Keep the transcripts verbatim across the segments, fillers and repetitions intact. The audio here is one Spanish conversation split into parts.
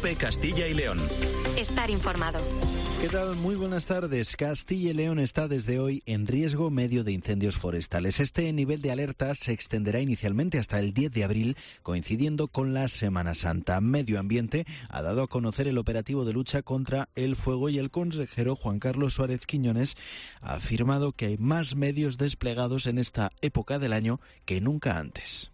COPE Castilla y León. Estar informado. ¿Qué tal? Muy buenas tardes. Castilla y León está desde hoy en riesgo medio de incendios forestales. Este nivel de alerta se extenderá inicialmente hasta el diez de abril, coincidiendo con la Semana Santa. Medio Ambiente ha dado a conocer el operativo de lucha contra el fuego y el consejero Juan Carlos Suárez Quiñones ha afirmado que hay más medios desplegados en esta época del año que nunca antes.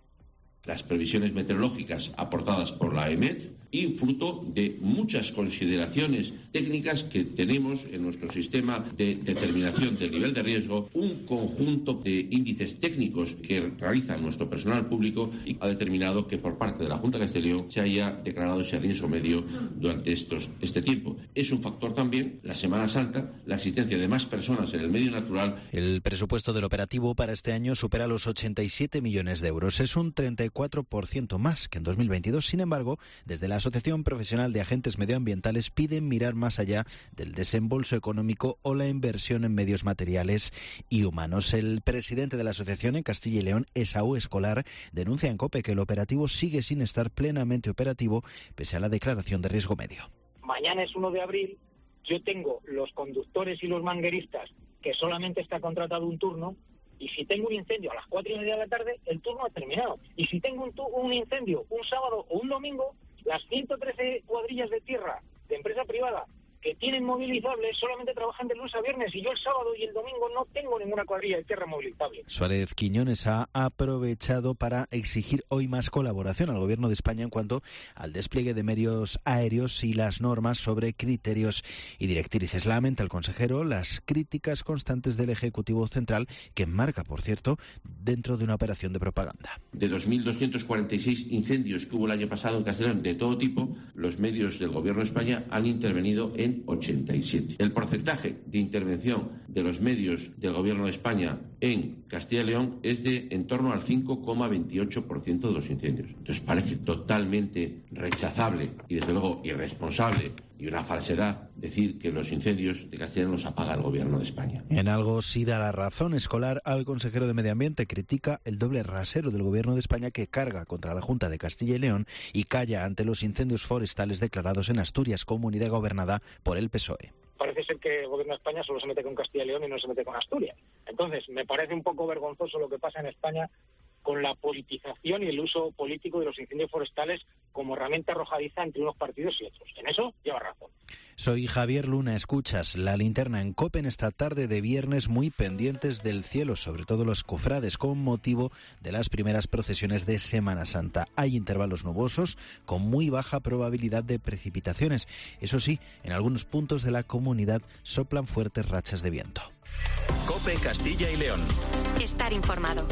Las previsiones meteorológicas aportadas por la E M E T y fruto de muchas consideraciones técnicas que tenemos en nuestro sistema de determinación del nivel de riesgo, un conjunto de índices técnicos que realiza nuestro personal público y ha determinado que por parte de la Junta de Castilla y León se haya declarado ese riesgo medio durante estos, este tiempo. Es un factor también, la Semana Santa, la existencia de más personas en el medio natural. El presupuesto del operativo para este año supera los ochenta y siete millones de euros. Es un treinta y cuatro por ciento más que en dos mil veintidós. Sin embargo, desde la Asociación Profesional de Agentes Medioambientales piden mirar más allá del desembolso económico o la inversión en medios materiales y humanos. El presidente de la asociación en Castilla y León, Esaú Escolar, denuncia en COPE que el operativo sigue sin estar plenamente operativo pese a la declaración de riesgo medio. Mañana es uno de abril, yo tengo los conductores y los mangueristas que solamente está contratado un turno. Y si tengo un incendio a las cuatro y media de la tarde, el turno ha terminado. Y si tengo un, tu- un incendio un sábado o un domingo, las ciento trece cuadrillas de tierra de empresa privada que tienen movilizables solamente trabajan de lunes a viernes y yo el sábado y el domingo no tengo ninguna cuadrilla de tierra movilizable. Suárez Quiñones ha aprovechado para exigir hoy más colaboración al Gobierno de España en cuanto al despliegue de medios aéreos y las normas sobre criterios y directrices. Lamenta el consejero las críticas constantes del Ejecutivo Central, que enmarca, por cierto, dentro de una operación de propaganda. De dos mil doscientos cuarenta y seis incendios que hubo el año pasado en Castilla y León de todo tipo, los medios del Gobierno de España han intervenido en ochenta y siete. El porcentaje de intervención de los medios del Gobierno de España en Castilla y León es de en torno al cinco coma veintiocho por ciento de los incendios. Entonces parece totalmente rechazable y desde luego irresponsable y una falsedad decir que los incendios de Castilla y León los apaga el Gobierno de España. En algo sí da la razón Escolar al consejero de Medio Ambiente. Critica el doble rasero del Gobierno de España que carga contra la Junta de Castilla y León y calla ante los incendios forestales declarados en Asturias, comunidad gobernada por el P S O E. Parece ser que el Gobierno de España solo se mete con Castilla y León y no se mete con Asturias. Entonces, me parece un poco vergonzoso lo que pasa en España con la politización y el uso político de los incendios forestales como herramienta arrojadiza entre unos partidos y otros. En eso lleva razón. Soy Javier Luna, escuchas La Linterna en COPE en esta tarde de viernes, muy pendientes del cielo, sobre todo los cofrades, con motivo de las primeras procesiones de Semana Santa. Hay intervalos nubosos con muy baja probabilidad de precipitaciones. Eso sí, en algunos puntos de la comunidad soplan fuertes rachas de viento. COPE Castilla y León. Estar informado.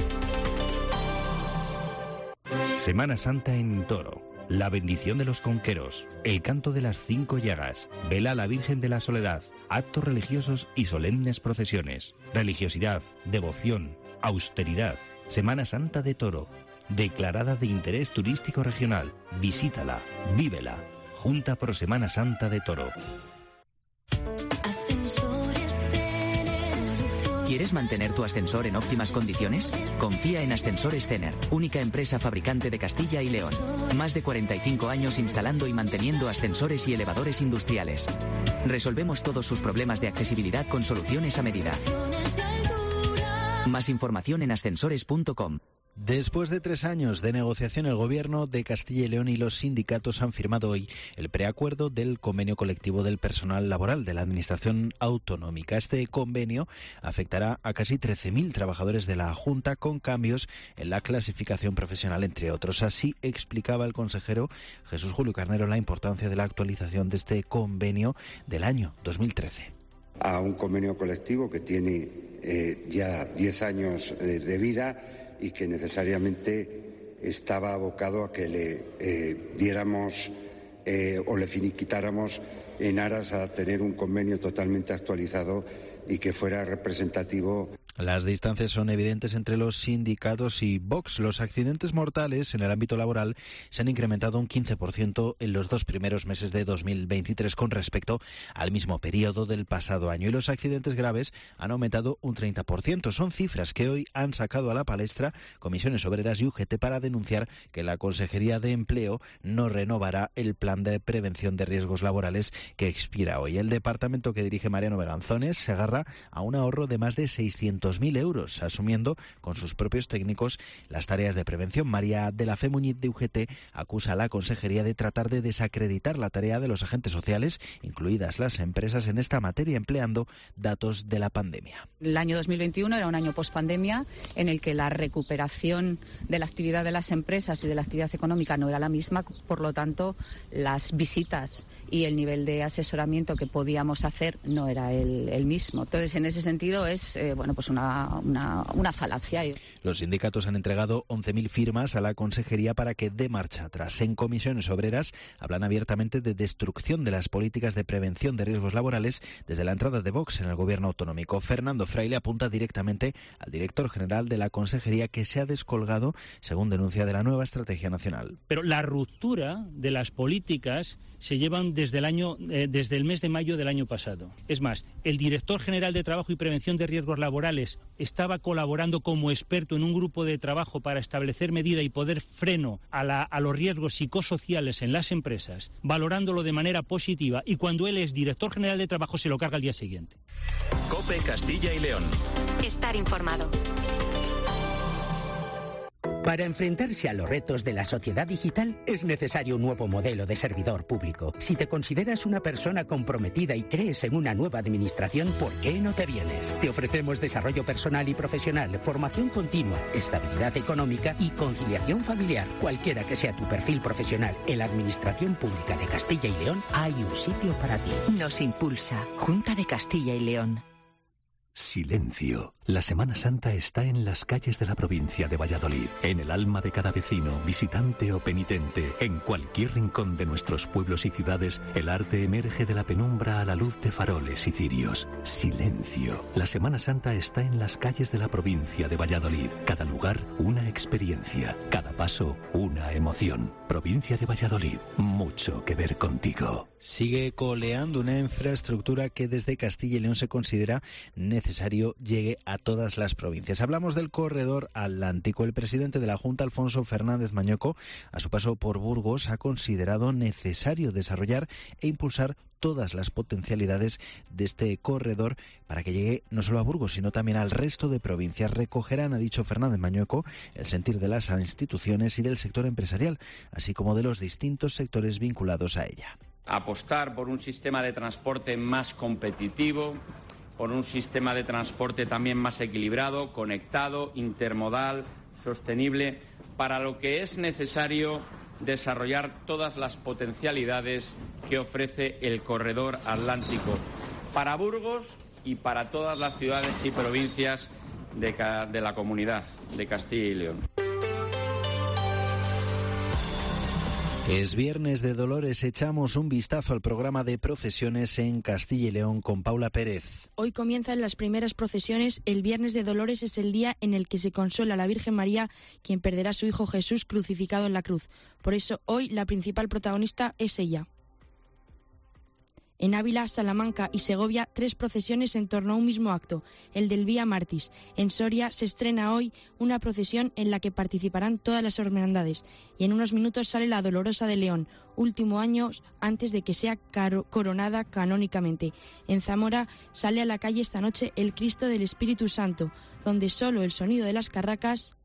Semana Santa en Toro. La bendición de los conqueros, el canto de las cinco llagas, vela a la Virgen de la Soledad, actos religiosos y solemnes procesiones, religiosidad, devoción, austeridad. Semana Santa de Toro, declarada de interés turístico regional. Visítala, vívela. Junta por Semana Santa de Toro. ¿Quieres mantener tu ascensor en óptimas condiciones? Confía en Ascensores Cener, única empresa fabricante de Castilla y León. Más de cuarenta y cinco años instalando y manteniendo ascensores y elevadores industriales. Resolvemos todos sus problemas de accesibilidad con soluciones a medida. Más información en ascensores punto com. Después de tres años de negociación, el Gobierno de Castilla y León y los sindicatos han firmado hoy el preacuerdo del convenio colectivo del personal laboral de la Administración Autonómica. Este convenio afectará a casi trece mil trabajadores de la Junta con cambios en la clasificación profesional, entre otros. Así explicaba el consejero Jesús Julio Carnero la importancia de la actualización de este convenio del año dos mil trece. A un convenio colectivo que tiene eh, ya diez años eh, de vida y que necesariamente estaba abocado a que le eh, diéramos eh, o le finiquitáramos en aras a tener un convenio totalmente actualizado y que fuera representativo. Las distancias son evidentes entre los sindicatos y Vox. Los accidentes mortales en el ámbito laboral se han incrementado un quince por ciento en los dos primeros meses de dos mil veintitrés con respecto al mismo periodo del pasado año. Y los accidentes graves han aumentado un treinta por ciento. Son cifras que hoy han sacado a la palestra Comisiones Obreras y U G T para denunciar que la Consejería de Empleo no renovará el plan de prevención de riesgos laborales que expira hoy. El departamento que dirige Mariano Beganzones se agarra a un ahorro de más de seiscientos mil euros, asumiendo con sus propios técnicos las tareas de prevención. María de la Fe Muñiz de U G T acusa a la Consejería de tratar de desacreditar la tarea de los agentes sociales, incluidas las empresas, en esta materia, empleando datos de la pandemia. El año dos mil veintiuno era un año pospandemia en el que la recuperación de la actividad de las empresas y de la actividad económica no era la misma, por lo tanto, las visitas y el nivel de asesoramiento que podíamos hacer no era el, el mismo. Entonces, en ese sentido, es eh, bueno, pues Una, una, una falacia. Los sindicatos han entregado once mil firmas a la Consejería para que dé marcha atrás. En Comisiones Obreras hablan abiertamente de destrucción de las políticas de prevención de riesgos laborales desde la entrada de Vox en el gobierno autonómico. Fernando Fraile apunta directamente al director general de la Consejería, que se ha descolgado, según denuncia, de la nueva estrategia nacional. Pero la ruptura de las políticas se llevan desde el año, eh, desde el mes de mayo del año pasado. Es más, el director general de Trabajo y Prevención de Riesgos Laborales estaba colaborando como experto en un grupo de trabajo para establecer medida y poder freno a, la, a los riesgos psicosociales en las empresas, valorándolo de manera positiva, y cuando él es director general de Trabajo se lo carga al día siguiente. COPE Castilla y León. Estar informado. Para enfrentarse a los retos de la sociedad digital es necesario un nuevo modelo de servidor público. Si te consideras una persona comprometida y crees en una nueva administración, ¿por qué no te vienes? Te ofrecemos desarrollo personal y profesional, formación continua, estabilidad económica y conciliación familiar. Cualquiera que sea tu perfil profesional, en la Administración Pública de Castilla y León hay un sitio para ti. Nos impulsa Junta de Castilla y León. Silencio. La Semana Santa está en las calles de la provincia de Valladolid, en el alma de cada vecino, visitante o penitente. En cualquier rincón de nuestros pueblos y ciudades, el arte emerge de la penumbra a la luz de faroles y cirios. Silencio. La Semana Santa está en las calles de la provincia de Valladolid. Cada lugar, una experiencia. Cada paso, una emoción. Provincia de Valladolid, mucho que ver contigo. Sigue coleando una infraestructura que desde Castilla y León se considera necesario llegue a todas las provincias. Hablamos del corredor atlántico. El presidente de la Junta, Alfonso Fernández Mañueco, a su paso por Burgos, ha considerado necesario desarrollar e impulsar todas las potencialidades de este corredor para que llegue no solo a Burgos, sino también al resto de provincias. Recogerán, ha dicho Fernández Mañueco, el sentir de las instituciones y del sector empresarial, así como de los distintos sectores vinculados a ella. Apostar por un sistema de transporte más competitivo, por un sistema de transporte también más equilibrado, conectado, intermodal, sostenible, para lo que es necesario desarrollar todas las potencialidades que ofrece el corredor atlántico para Burgos y para todas las ciudades y provincias de, de la comunidad de Castilla y León. Es Viernes de Dolores, echamos un vistazo al programa de procesiones en Castilla y León con Paula Pérez. Hoy comienzan las primeras procesiones. El Viernes de Dolores es el día en el que se consola a la Virgen María, quien perderá a su hijo Jesús crucificado en la cruz. Por eso hoy la principal protagonista es ella. En Ávila, Salamanca y Segovia, tres procesiones en torno a un mismo acto, el del Vía Martis. En Soria se estrena hoy una procesión en la que participarán todas las hermandades. Y en unos minutos sale la Dolorosa de León, último año antes de que sea coronada canónicamente. En Zamora sale a la calle esta noche el Cristo del Espíritu Santo, donde solo el sonido de las carracas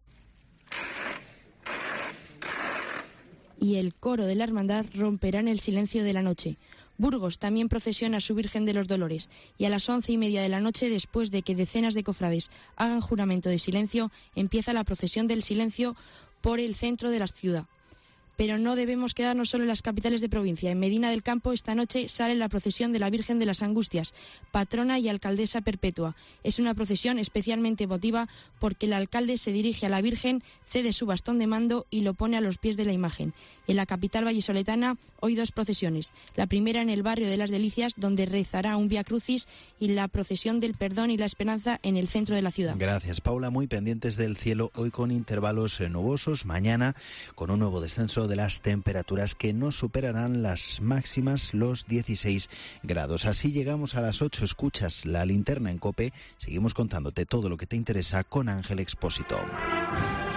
y el coro de la hermandad romperán el silencio de la noche. Burgos también procesiona a su Virgen de los Dolores y a las once y media de la noche, después de que decenas de cofrades hagan juramento de silencio, empieza la procesión del silencio por el centro de la ciudad. Pero no debemos quedarnos solo en las capitales de provincia. En Medina del Campo esta noche sale la procesión de la Virgen de las Angustias, patrona y alcaldesa perpetua. Es una procesión especialmente emotiva porque el alcalde se dirige a la Virgen, cede su bastón de mando y lo pone a los pies de la imagen. En la capital vallisoletana hoy dos procesiones. La primera en el barrio de Las Delicias, donde rezará un Vía Crucis, y la procesión del perdón y la esperanza en el centro de la ciudad. Gracias, Paula. Muy pendientes del cielo hoy con intervalos nubosos. Mañana con un nuevo descenso de las temperaturas que no superarán las máximas, los dieciséis grados. Así llegamos a las ocho. Escuchas La Linterna en COPE. Seguimos contándote todo lo que te interesa con Ángel Expósito.